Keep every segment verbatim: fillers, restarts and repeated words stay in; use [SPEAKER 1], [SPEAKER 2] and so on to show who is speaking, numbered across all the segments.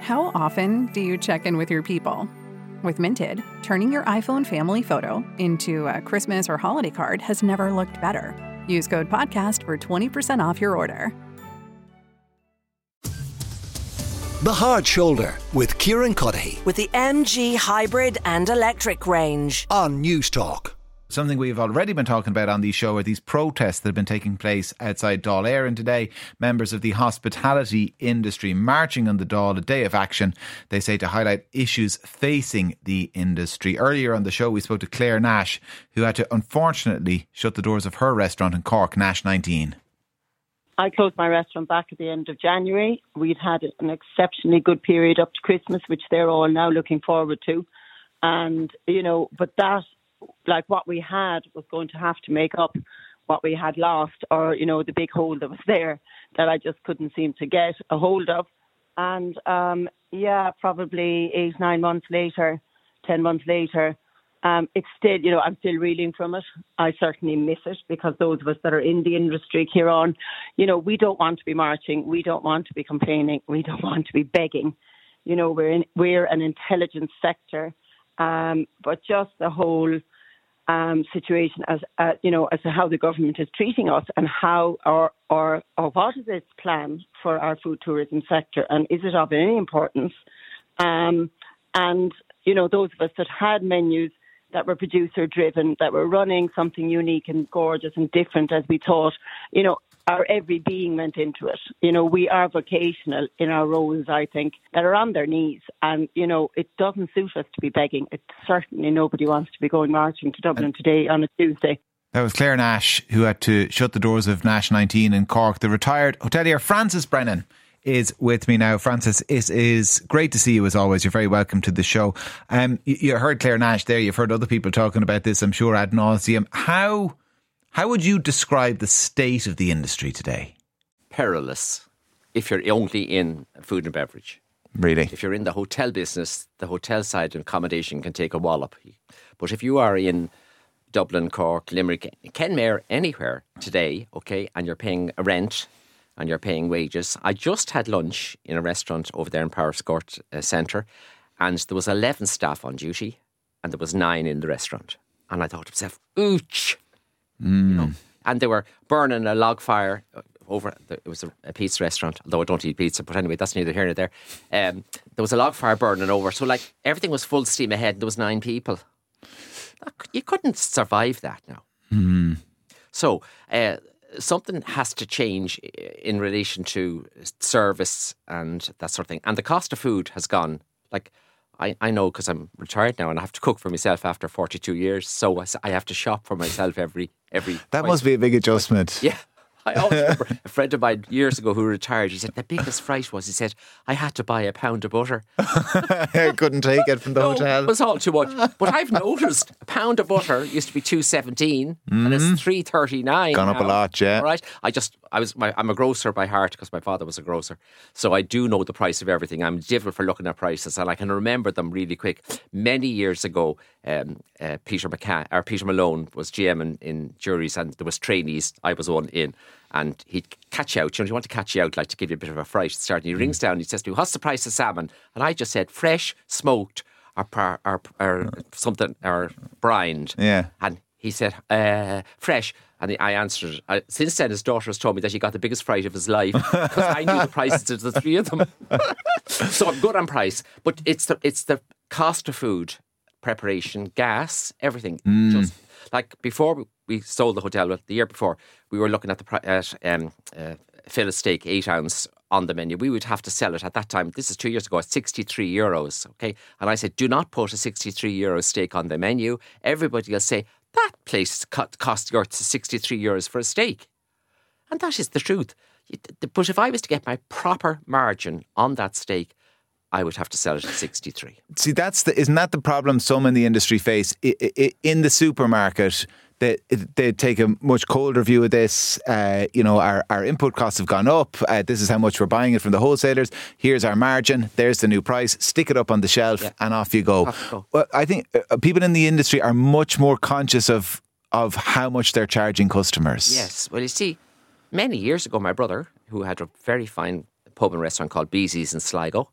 [SPEAKER 1] How often do you check in with your people? With Minted, turning your iPhone family photo into a Christmas or holiday card has never looked better. Use code PODCAST for twenty percent off your order.
[SPEAKER 2] The Hard Shoulder with Kieran Cuddihy
[SPEAKER 3] with the M G hybrid and electric range
[SPEAKER 2] on News Talk.
[SPEAKER 4] Something we've already been talking about on the show are these protests that have been taking place outside Dáil Éireann today. Members of the hospitality industry marching on the Dáil, a day of action, they say, to highlight issues facing the industry. Earlier on the show we spoke to Claire Nash, who had to unfortunately shut the doors of her restaurant in Cork, Nash nineteen.
[SPEAKER 5] I closed my restaurant back at the end of January. We'd had an exceptionally good period up to Christmas, which they're all now looking forward to. And, you know, but that, like what we had was going to have to make up what we had lost, or, you know, the big hole that was there that I just couldn't seem to get a hold of. And, um, yeah, probably eight, nine months later, ten months later, um, it's still, you know, I'm still reeling from it. I certainly miss it, because those of us that are in the industry here on, you know, we don't want to be marching. We don't want to be complaining. We don't want to be begging. You know, we're in, we're an intelligence sector. Um, but just the whole um, situation as, uh, you know, as to how the government is treating us, and how, or, or, or what is its plan for our food tourism sector, and is it of any importance? Um, and, you know, those of us that had menus that were producer driven, that were running something unique and gorgeous and different as we thought, you know, our every being went into it. You know, we are vocational in our roles, I think, that are on their knees. And, you know, it doesn't suit us to be begging. It certainly nobody wants to be going marching to Dublin today on a Tuesday.
[SPEAKER 4] That was Claire Nash, who had to shut the doors of Nash nineteen in Cork. The retired hotelier Francis Brennan is with me now. Francis, it is great to see you as always. You're very welcome to the show. Um, you, you heard Claire Nash there. You've heard other people talking about this, I'm sure, ad nauseum. How... How would you describe the state of the industry today?
[SPEAKER 6] Perilous, if you're only in food and beverage.
[SPEAKER 4] Really?
[SPEAKER 6] If you're in the hotel business, the hotel side and accommodation can take a wallop. But if you are in Dublin, Cork, Limerick, Kenmare, anywhere today, okay, and you're paying a rent and you're paying wages. I just had lunch in a restaurant over there in Powerscourt uh, Centre, and there was eleven staff on duty and there was nine in the restaurant. And I thought to myself, ooch!
[SPEAKER 4] Mm.
[SPEAKER 6] You know, and they were burning a log fire over. It was a, a pizza restaurant, although I don't eat pizza. But anyway, that's neither here nor there. Um, there was a log fire burning over, so like everything was full steam ahead. And there was nine people. You couldn't survive that now.
[SPEAKER 4] Mm.
[SPEAKER 6] So uh, something has to change in relation to service and that sort of thing. And the cost of food has gone like. I, I know, because I'm retired now and I have to cook for myself after forty-two years. So I have to shop for myself every... every.
[SPEAKER 4] That must be a big adjustment.
[SPEAKER 6] Yeah. I always remember a friend of mine years ago who retired, he said the biggest fright was, he said, I had to buy a pound of butter.
[SPEAKER 4] I couldn't take it from the
[SPEAKER 6] no,
[SPEAKER 4] hotel.
[SPEAKER 6] It was all too much. But I've noticed a pound of butter used to be two seventeen mm. and it's three thirty-nine.
[SPEAKER 4] Gone up
[SPEAKER 6] now.
[SPEAKER 4] a lot, yeah.
[SPEAKER 6] All right. I just, I was, my, I'm a grocer by heart because my father was a grocer. So I do know the price of everything. I'm devil for looking at prices and I can remember them really quick. Many years ago, um, uh, Peter McCann, or Peter Malone was G M in, in juries, and there was trainees. I was one in. And he'd catch you out. You know, you want to catch you out, like to give you a bit of a fright. Start, and he rings down and he says to me, what's the price of salmon? And I just said, fresh, smoked, or, or, or, or something, or brined.
[SPEAKER 4] Yeah.
[SPEAKER 6] And he said, uh, fresh. And I answered, uh, since then his daughter has told me that he got the biggest fright of his life because I knew the prices of the three of them. So I'm good on price. But it's the, it's the cost of food, preparation, gas, everything.
[SPEAKER 4] Mm.
[SPEAKER 6] Just like before we sold the hotel, the year before, we were looking at the at, um, uh, fillet steak, eight ounce on the menu. We would have to sell it at that time. This is two years ago at sixty-three euros. Okay, and I said, do not put a sixty-three euro steak on the menu. Everybody will say that place cost you sixty-three euros for a steak, and that is the truth. But if I was to get my proper margin on that steak, I would have to sell it at sixty-three.
[SPEAKER 4] See, that's the, isn't that the problem some in the industry face? I, I, in the supermarket, they, they take a much colder view of this. Uh, you know, our, our input costs have gone up. Uh, this is how much we're buying it from the wholesalers. Here's our margin. There's the new price. Stick it up on the shelf, yeah, and off you go.
[SPEAKER 6] Off you go.
[SPEAKER 4] Well, I think uh, people in the industry are much more conscious of of how much they're charging customers.
[SPEAKER 6] Yes. Well, you see, many years ago, my brother, who had a very fine pub and restaurant called Beezy's in Sligo,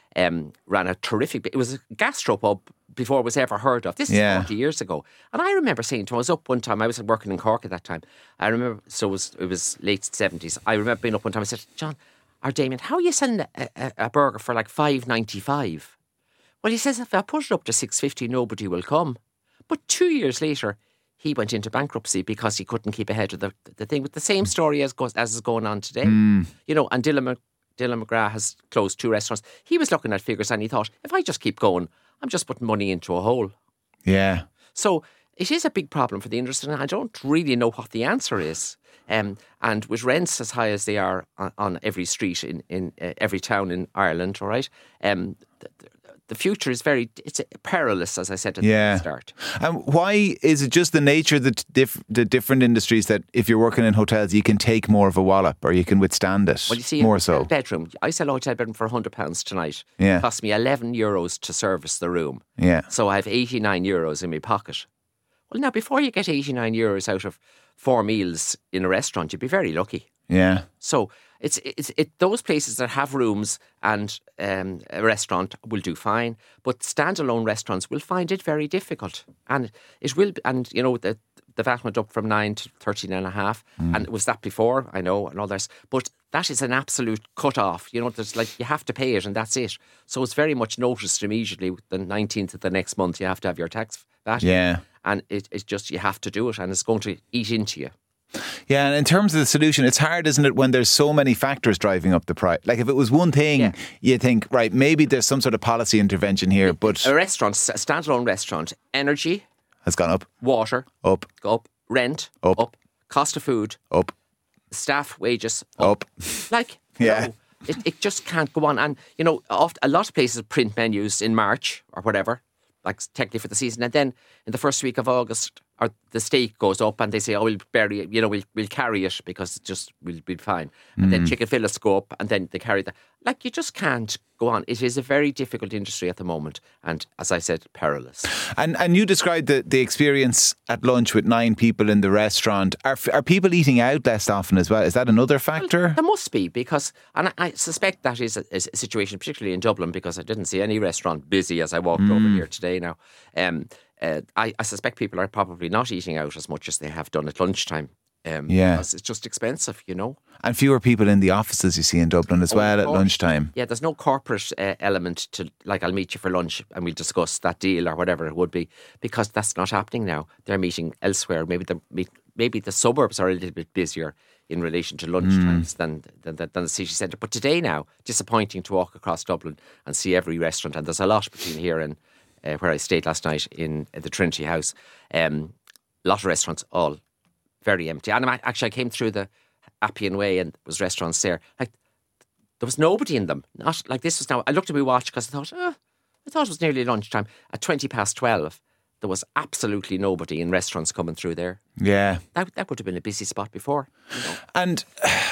[SPEAKER 6] um, ran a terrific, it was a gastropub before it was ever heard of. This is
[SPEAKER 4] Yeah.
[SPEAKER 6] forty years ago. And I remember saying to him, I was up one time, I was working in Cork at that time. I remember, so it was, it was late seventies. I remember being up one time, I said, John, or Damien, how are you selling a, a, a burger for like five ninety-five? Well, he says, if I put it up to six fifty, nobody will come. But two years later, he went into bankruptcy because he couldn't keep ahead of the, the thing. With the same story as goes, as is going on today.
[SPEAKER 4] Mm.
[SPEAKER 6] You know, and Dylan, Mc, Dylan McGrath has closed two restaurants. He was looking at figures and he thought, if I just keep going, I'm just putting money into a hole.
[SPEAKER 4] Yeah.
[SPEAKER 6] So it is a big problem for the industry, and I don't really know what the answer is. Um, and with rents as high as they are on, on every street in, in uh, every town in Ireland, all right, um, the, the future is very, it's perilous, as I said at
[SPEAKER 4] Yeah.
[SPEAKER 6] the start.
[SPEAKER 4] And why is it just the nature of the, t- diff- the different industries that if you're working in hotels, you can take more of a wallop or you can withstand it
[SPEAKER 6] Well, you see,
[SPEAKER 4] more
[SPEAKER 6] a
[SPEAKER 4] so?
[SPEAKER 6] bedroom. I sell a hotel bedroom for one hundred pounds tonight.
[SPEAKER 4] Yeah.
[SPEAKER 6] It cost me eleven euros to service the room.
[SPEAKER 4] Yeah.
[SPEAKER 6] So I have eighty-nine euros in my pocket. Well, now, before you get eighty-nine euros out of four meals in a restaurant, you'd be very lucky.
[SPEAKER 4] Yeah.
[SPEAKER 6] So it's it's it those places that have rooms and um, a restaurant will do fine, but standalone restaurants will find it very difficult, and it will. And you know the the V A T went up from nine to thirteen and a half,
[SPEAKER 4] Mm.
[SPEAKER 6] and it was that before, I know, and others. But that is an absolute cut off. You know, there's like you have to pay it, and that's it. So it's very much noticed immediately. The nineteenth of the next month, you have to have your tax V A T.
[SPEAKER 4] Yeah.
[SPEAKER 6] And it, it's just, you have to do it, and it's going to eat into you.
[SPEAKER 4] Yeah, and in terms of the solution, it's hard, isn't it, when there's so many factors driving up the price? Like if it was one thing,
[SPEAKER 6] Yeah.
[SPEAKER 4] you think, right, maybe there's some sort of policy intervention here, but
[SPEAKER 6] A restaurant, a standalone restaurant, energy,
[SPEAKER 4] has gone up,
[SPEAKER 6] water,
[SPEAKER 4] up,
[SPEAKER 6] go up, rent,
[SPEAKER 4] Up.
[SPEAKER 6] up, cost of food,
[SPEAKER 4] up,
[SPEAKER 6] staff wages, up.
[SPEAKER 4] up.
[SPEAKER 6] Like,
[SPEAKER 4] Yeah.
[SPEAKER 6] no, it, it just can't go on. And, you know, oft, a lot of places print menus in March or whatever, like technically for the season. And then in the first week of August, or the steak goes up and they say, oh, we'll bury it, you know, we'll, we'll carry it because it's just, we'll be fine. And
[SPEAKER 4] Mm.
[SPEAKER 6] then chicken fillets go up and then they carry that. Like, you just can't go on. It is a very difficult industry at the moment. And as I said, perilous.
[SPEAKER 4] And and you described the, the experience at lunch with nine people in the restaurant. Are are people eating out less often as well? Is that another factor?
[SPEAKER 6] There must be, because, and I, I suspect that is a, is a situation, particularly in Dublin, because I didn't see any restaurant busy as I walked
[SPEAKER 4] Mm.
[SPEAKER 6] over here today now. Um, uh, I, I suspect people are probably not eating out as much as they have done at lunchtime. Um,
[SPEAKER 4] Yeah.
[SPEAKER 6] Because it's just expensive, you know.
[SPEAKER 4] And fewer people in the offices you see in Dublin as
[SPEAKER 6] Oh,
[SPEAKER 4] well
[SPEAKER 6] of
[SPEAKER 4] at
[SPEAKER 6] course.
[SPEAKER 4] lunchtime.
[SPEAKER 6] Yeah, there's no corporate uh, element to, like, I'll meet you for lunch and we'll discuss that deal or whatever it would be, because that's not happening now. They're meeting elsewhere. Maybe the maybe the suburbs are a little bit busier in relation to lunch times than, than, than the city centre. But today now, disappointing to walk across Dublin and see every restaurant. And there's a lot between here and uh, where I stayed last night in uh, the Trinity House. Um, a lot of restaurants, all very empty. And I, actually, I came through the Appian Way and there was restaurants there. Like, there was nobody in them. Not like this was now. I looked at my watch because I thought, oh, I thought it was nearly lunchtime. At twenty past twelve, there was absolutely nobody in restaurants coming through there.
[SPEAKER 4] Yeah.
[SPEAKER 6] That that would have been a busy spot before. You know?
[SPEAKER 4] And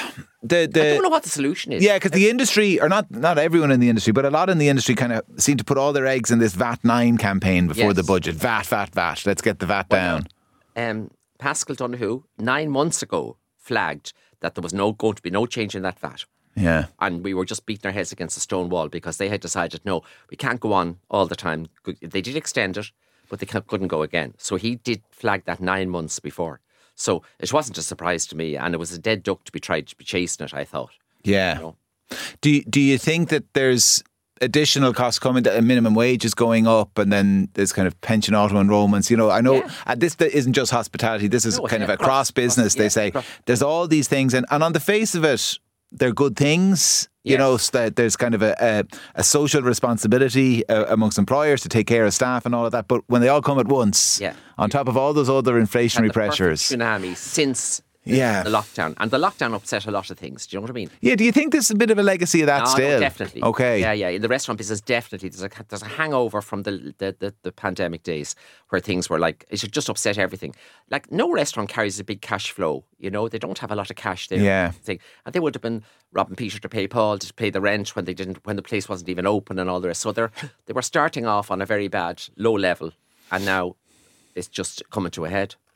[SPEAKER 4] the the
[SPEAKER 6] I don't know what the solution is.
[SPEAKER 4] Yeah, because the industry, or not not everyone in the industry, but a lot in the industry kind of seem to put all their eggs in this V A T nine campaign before
[SPEAKER 6] Yes.
[SPEAKER 4] the budget. V A T, V A T, V A T. Let's get the V A T down.
[SPEAKER 6] Um, Pascal Donoghue nine months ago flagged that there was no going to be no change in that V A T.
[SPEAKER 4] Yeah.
[SPEAKER 6] And we were just beating our heads against a stone wall because they had decided, no, we can't go on all the time. They did extend it, but they couldn't go again. So he did flag that nine months before. So it wasn't a surprise to me, and it was a dead duck to be tried to be chasing it, I thought.
[SPEAKER 4] Yeah.
[SPEAKER 6] You know?
[SPEAKER 4] Do you, do you think that there's additional costs coming? That a minimum wage is going up, and then there's kind of pension auto enrollments. You know, I know
[SPEAKER 6] Yeah.
[SPEAKER 4] uh, this isn't just hospitality. This is
[SPEAKER 6] No,
[SPEAKER 4] kind of
[SPEAKER 6] yeah,
[SPEAKER 4] across
[SPEAKER 6] across-
[SPEAKER 4] business.
[SPEAKER 6] across-
[SPEAKER 4] They
[SPEAKER 6] yeah,
[SPEAKER 4] say
[SPEAKER 6] across-
[SPEAKER 4] there's all these things, and, and on the face of it, they're good things. You
[SPEAKER 6] Yes.
[SPEAKER 4] know, so that there's kind of a, a, a social responsibility uh, amongst employers to take care of staff and all of that. But when they all come at once,
[SPEAKER 6] Yeah.
[SPEAKER 4] on top of all those other inflationary
[SPEAKER 6] And the perfect
[SPEAKER 4] pressures,
[SPEAKER 6] tsunami since
[SPEAKER 4] Yeah.
[SPEAKER 6] the lockdown. And the lockdown upset a lot of things. Do you know what I mean?
[SPEAKER 4] yeah. Do you think this is a bit of a legacy of that
[SPEAKER 6] No, no,
[SPEAKER 4] still?
[SPEAKER 6] definitely.
[SPEAKER 4] Okay.
[SPEAKER 6] Yeah, yeah. In the restaurant business, definitely. There's a there's a hangover from the the, the the pandemic days where things were like, it should just upset everything. Like, no restaurant carries a big cash flow. You know, they don't have a lot of cash there.
[SPEAKER 4] Yeah.
[SPEAKER 6] Thing. And they would have been robbing Peter to pay Paul to pay the rent when they didn't when the place wasn't even open and all the rest. So they're they were starting off on a very bad low level, and now it's just coming to a head.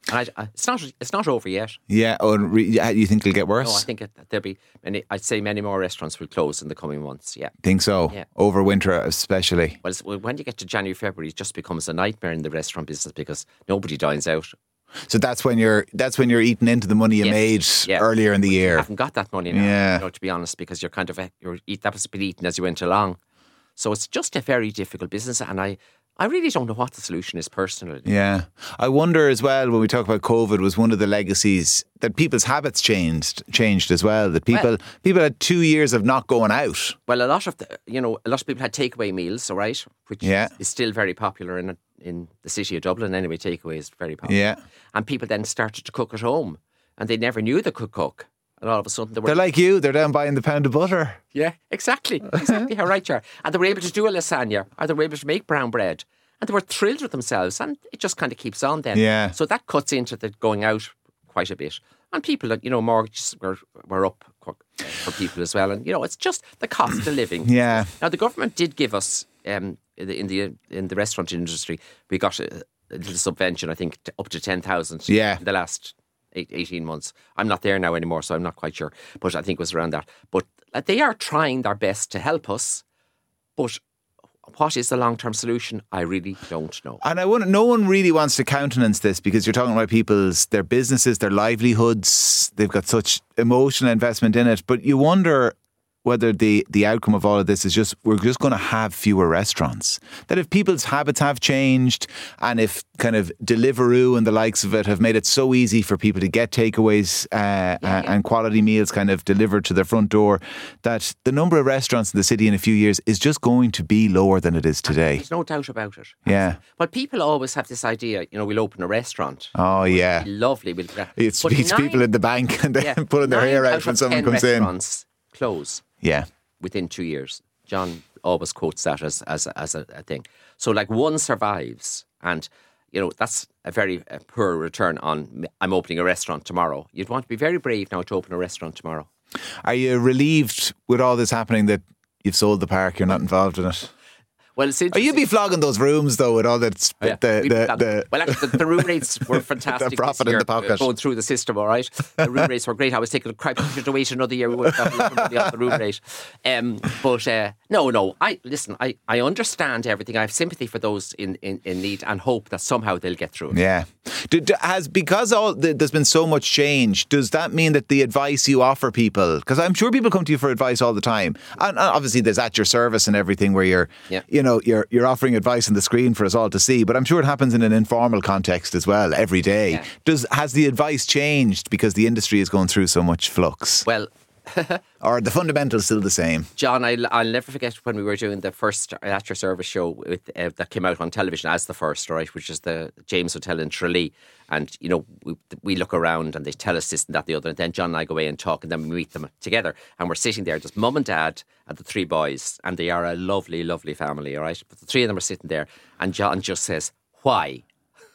[SPEAKER 6] And I, I, it's not it's not over yet.
[SPEAKER 4] Yeah. Oh, and re- yeah, you think it'll get worse?
[SPEAKER 6] No, I think it, there'll be many. I'd say many more restaurants will close in the coming months. Yeah.
[SPEAKER 4] Think so?
[SPEAKER 6] Yeah.
[SPEAKER 4] Over winter, especially.
[SPEAKER 6] Well, it's, well, when you get to January, February, it just becomes a nightmare in the restaurant business because nobody dines out.
[SPEAKER 4] So that's when you're that's when you're eating into the money you
[SPEAKER 6] Yes.
[SPEAKER 4] made
[SPEAKER 6] Yeah.
[SPEAKER 4] earlier in the year.
[SPEAKER 6] You haven't got that money now.
[SPEAKER 4] Yeah.
[SPEAKER 6] You know, to be honest, because you're kind of you're eat that was been eaten as you went along. So it's just a very difficult business, and I. I really don't know what the solution is personally.
[SPEAKER 4] Yeah. I wonder as well, when we talk about COVID, was one of the legacies that people's habits changed changed as well. That people
[SPEAKER 6] Well-
[SPEAKER 4] people had two years of not going out.
[SPEAKER 6] Well, a lot of the, you know, a lot of people had takeaway meals, all right, which
[SPEAKER 4] Yeah.
[SPEAKER 6] is still very popular in in the city of Dublin. Anyway, takeaway is very popular.
[SPEAKER 4] Yeah.
[SPEAKER 6] And people then started to cook at home, and they never knew they could cook. And all of a sudden, they were
[SPEAKER 4] They're like you. They're down buying the pound of butter.
[SPEAKER 6] yeah, exactly, exactly how right you are. And they were able to do a lasagna, or they were able to make brown bread, and they were thrilled with themselves. And it just kind of keeps on then.
[SPEAKER 4] Yeah.
[SPEAKER 6] So that cuts into the going out quite a bit. And people, you know, mortgages were were up qu- for people as well. And you know, it's just the cost of living.
[SPEAKER 4] Yeah.
[SPEAKER 6] Now the government did give us um, in the in the in the restaurant industry, we got a, a little subvention. I think to up to ten thousand.
[SPEAKER 4] Yeah.
[SPEAKER 6] In the last eight, eighteen months. I'm not there now anymore, so I'm not quite sure. But I think it was around that. But uh, they are trying their best to help us. But what is the long-term solution? I really don't know.
[SPEAKER 4] And I want no one really wants to countenance this because you're talking about people's their businesses, their livelihoods. They've got such emotional investment in it. But you wonder whether the, the outcome of all of this is just we're just going to have fewer restaurants. That if people's habits have changed and if kind of Deliveroo and the likes of it have made it so easy for people to get takeaways uh,
[SPEAKER 6] Yeah, yeah.
[SPEAKER 4] and quality meals kind of delivered to their front door, that the number of restaurants in the city in a few years is just going to be lower than it is today.
[SPEAKER 6] There's no doubt about it.
[SPEAKER 4] Yeah.
[SPEAKER 6] But people always have this idea, you know, we'll open a restaurant.
[SPEAKER 4] Oh, yeah.
[SPEAKER 6] Lovely. We'll,
[SPEAKER 4] It
[SPEAKER 6] but
[SPEAKER 4] speaks
[SPEAKER 6] nine-
[SPEAKER 4] people in the bank and they're
[SPEAKER 6] yeah,
[SPEAKER 4] pulling their
[SPEAKER 6] nine
[SPEAKER 4] hair out
[SPEAKER 6] out
[SPEAKER 4] when
[SPEAKER 6] of
[SPEAKER 4] someone
[SPEAKER 6] ten
[SPEAKER 4] comes in.
[SPEAKER 6] restaurants close
[SPEAKER 4] Yeah.
[SPEAKER 6] within two years. John always quotes that as as as a, a thing. So like one survives, and you know that's a very uh, poor return on. I'm opening a restaurant tomorrow. You'd want to be very brave now to open a restaurant tomorrow.
[SPEAKER 4] Are you relieved with all this happening that you've sold the park, you're not involved in it?
[SPEAKER 6] Well, it's
[SPEAKER 4] Are
[SPEAKER 6] interesting.
[SPEAKER 4] you be flogging those rooms though with all that
[SPEAKER 6] Oh, yeah.
[SPEAKER 4] the,
[SPEAKER 6] We'd
[SPEAKER 4] the,
[SPEAKER 6] be done.
[SPEAKER 4] the,
[SPEAKER 6] well, actually, the, the room rates were fantastic.
[SPEAKER 4] The profit
[SPEAKER 6] this
[SPEAKER 4] in
[SPEAKER 6] year,
[SPEAKER 4] the pocket.
[SPEAKER 6] uh, Going through the system, all right. The room rates were great. I was thinking, of crap, if you'd wait another year, we would have got a lot of money off the room rate. Um, but uh, no, no. I listen. I, I understand everything. I have sympathy for those in, in, in need and hope that somehow they'll get through it.
[SPEAKER 4] Yeah. Do, do, has because all the, there's been so much change. Does that mean that the advice you offer people? Because I'm sure people come to you for advice all the time, and, and obviously there's at your service and everything where you're,
[SPEAKER 6] Yeah.
[SPEAKER 4] you know, you're you're offering advice on the screen for us all to see. But I'm sure it happens in an informal context as well every day.
[SPEAKER 6] Yeah.
[SPEAKER 4] Does has the advice changed because the industry is going through so much flux,
[SPEAKER 6] Well,
[SPEAKER 4] or are the fundamentals still the same?
[SPEAKER 6] John, I'll, I'll never forget when we were doing the first At Your Service show with, uh, that came out on television as the first, right, which is the James Hotel in Tralee. And, you know, we, we look around and they tell us this and that, the other. And then John and I go away and talk, and then we meet them together. And we're sitting there, just mum and dad and the three boys. And they are a lovely, lovely family, all right? But the three of them are sitting there. And John just says, why?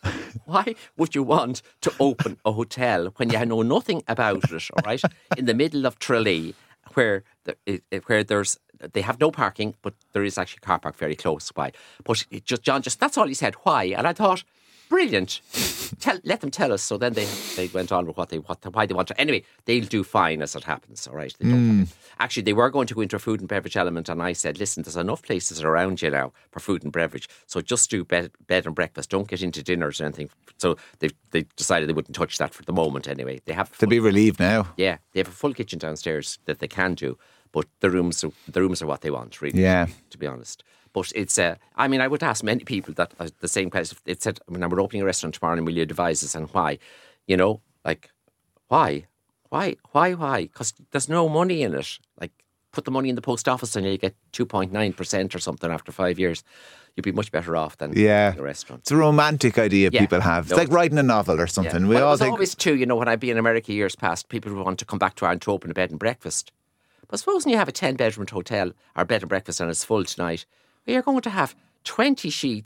[SPEAKER 6] Why would you want to open a hotel when you know nothing about it, all right, in the middle of Tralee, where the, where there's they have no parking, but there is actually a car park very close by. But it just John just that's all he said. Why? And I thought, brilliant. Tell, let them tell us. So then they, they went on with what they what why they want to. Anyway, they'll do fine as it happens. All right. They don't have it. Actually, they were going to go into a food and beverage element, and I said, listen, there's enough places around you now for food and beverage. So just do bed, bed and breakfast. Don't get into dinners or anything. So they they decided they wouldn't touch that for the moment. Anyway, they have
[SPEAKER 4] To be relieved now.
[SPEAKER 6] yeah, they have a full kitchen downstairs that they can do, but the rooms are, the rooms are what they want, really.
[SPEAKER 4] Yeah.
[SPEAKER 6] To be honest. But it's, uh, I mean, I would ask many people that uh, the same question. It said, I mean, we're opening a restaurant tomorrow and will you advise us and why? You know, like, why? Why? Why? Why? Because there's no money in it. Like, put the money in the post office and you get two point nine percent or something after five years. You'd be much better off than
[SPEAKER 4] Yeah.
[SPEAKER 6] a restaurant.
[SPEAKER 4] It's a romantic idea
[SPEAKER 6] Yeah.
[SPEAKER 4] people have. It's
[SPEAKER 6] No,
[SPEAKER 4] like
[SPEAKER 6] it's-
[SPEAKER 4] writing a novel or something.
[SPEAKER 6] Yeah.
[SPEAKER 4] We
[SPEAKER 6] well,
[SPEAKER 4] all
[SPEAKER 6] it was
[SPEAKER 4] think.
[SPEAKER 6] always too, you know, when I'd be in America years past, people would want to come back to Ireland to open a bed and breakfast. But supposing you have a ten-bedroom hotel or bed and breakfast and it's full tonight, well, you're going to have twenty sheets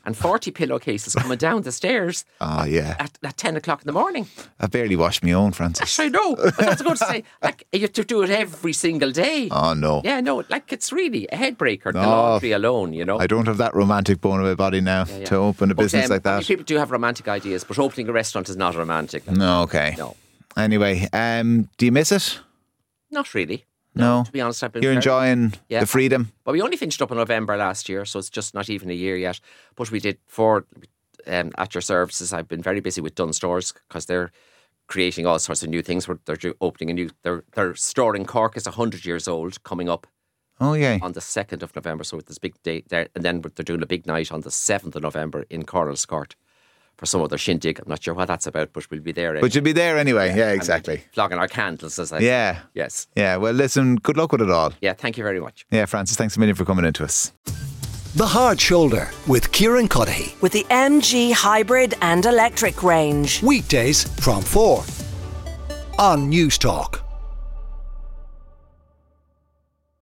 [SPEAKER 6] and forty pillowcases coming down the stairs
[SPEAKER 4] Oh, yeah.
[SPEAKER 6] at, at ten o'clock in the morning.
[SPEAKER 4] I barely washed my own, Francis.
[SPEAKER 6] I know, but that's good to say. Like, you have to do it every single day.
[SPEAKER 4] Oh, no.
[SPEAKER 6] Yeah, no, like it's really a headbreaker, the
[SPEAKER 4] No.
[SPEAKER 6] laundry alone, you know.
[SPEAKER 4] I don't have that romantic bone in my body now
[SPEAKER 6] Yeah, yeah.
[SPEAKER 4] to open a
[SPEAKER 6] But,
[SPEAKER 4] business
[SPEAKER 6] um,
[SPEAKER 4] like that.
[SPEAKER 6] People do have romantic ideas, but opening a restaurant is not romantic.
[SPEAKER 4] No, okay.
[SPEAKER 6] No.
[SPEAKER 4] Anyway, um, do you miss it?
[SPEAKER 6] Not really.
[SPEAKER 4] No.
[SPEAKER 6] To be honest, I've been
[SPEAKER 4] You're
[SPEAKER 6] very-
[SPEAKER 4] enjoying
[SPEAKER 6] Yeah.
[SPEAKER 4] the freedom?
[SPEAKER 6] But we only finished up in November last year, so it's just not even a year yet. But we did for um, at your services. I've been very busy with Dunn Stores because they're creating all sorts of new things. They're do- opening a new. Their their store in Cork is a hundred years old, coming up
[SPEAKER 4] Oh, yeah.
[SPEAKER 6] on the second of November. So it's this big day there, and then they're doing a big night on the seventh of November in Coral's Court for some other shindig. I'm not sure what that's about, but we'll be there.
[SPEAKER 4] But you'll be there anyway. Yeah,
[SPEAKER 6] And
[SPEAKER 4] exactly.
[SPEAKER 6] flogging our candles, as I
[SPEAKER 4] Yeah.
[SPEAKER 6] yes,
[SPEAKER 4] Yeah, well, listen, good luck with it all.
[SPEAKER 6] yeah. Thank you very much.
[SPEAKER 4] Yeah, Francis, thanks a million for coming into us.
[SPEAKER 2] The Hard Shoulder with Kieran Cuddihy.
[SPEAKER 3] With the M G hybrid and electric range.
[SPEAKER 2] Weekdays from four on News Talk.